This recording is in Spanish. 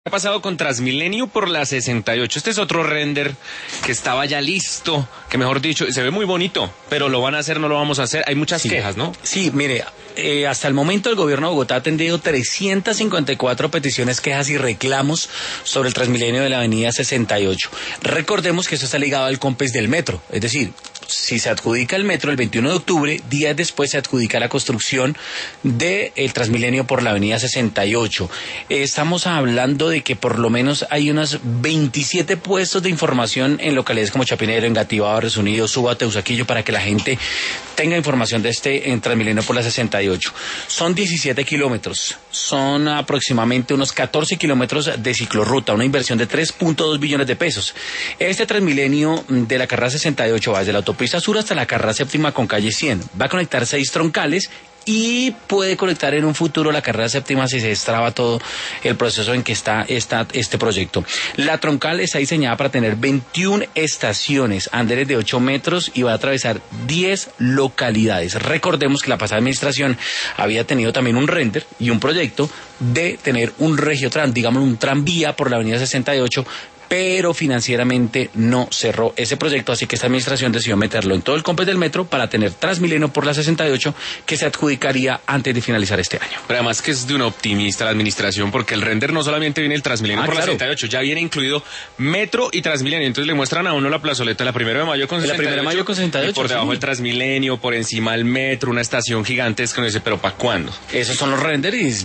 ha pasado con Transmilenio por la 68? Este es otro render que estaba ya listo, que mejor dicho, se ve muy bonito, pero lo van a hacer, no lo vamos a hacer. Hay muchas quejas, ¿no? Sí, mire, hasta el momento el gobierno de Bogotá ha atendido 354 peticiones, quejas y reclamos sobre el Transmilenio de la avenida 68. Recordemos que eso está ligado al COMPES del metro, es decir, si se adjudica el metro el 21 de octubre, días después se adjudica la construcción del Transmilenio por la avenida 68. Estamos hablando de que por lo menos hay unos 27 puestos de información en localidades como Chapinero, Engativá, Barrios Unidos, Suba, Teusaquillo, para que la gente tenga información de en Transmilenio por la 68. Son 17 kilómetros, son aproximadamente unos 14 kilómetros de ciclorruta, una inversión de 3.2 billones de pesos. Este Transmilenio de la carrera 68 va desde la autopista sur hasta la carrera séptima con calle 100. Va a conectar 6 troncales y puede conectar en un futuro la carrera séptima si se destraba todo el proceso en que está este proyecto. La troncal está diseñada para tener 21 estaciones, andenes de 8 metros y va a atravesar 10 localidades. Recordemos que la pasada administración había tenido también un render y un proyecto de tener un regiotran, digamos un tranvía por la avenida 68, pero financieramente no cerró ese proyecto, así que esta administración decidió meterlo en todo el COMPES del metro para tener Transmilenio por la 68, que se adjudicaría antes de finalizar este año. Pero además que es de un optimista la administración, porque el render no solamente viene el Transmilenio por la 68, ya viene incluido metro y Transmilenio, entonces le muestran a uno la plazoleta, la 1 de mayo con 68, la 1 de mayo con 68, y por debajo el Transmilenio, por encima el metro, una estación gigantesca, no dice, pero ¿para cuándo? Esos son los renders